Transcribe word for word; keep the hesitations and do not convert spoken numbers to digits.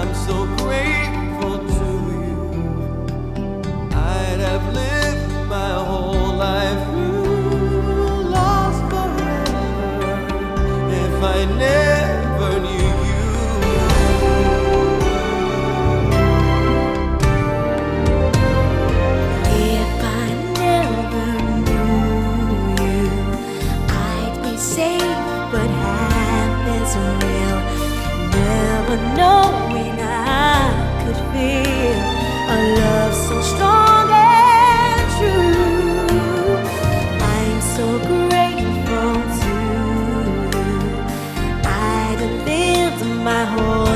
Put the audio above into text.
I'm so grateful to you. I'd have lived my whole life through, lost forever, if I never knew you. If I never knew you, I'd be safe, but half as real. Never knowing I could feel a love so strong and true. I'm so grateful to you. I'd have lived my whole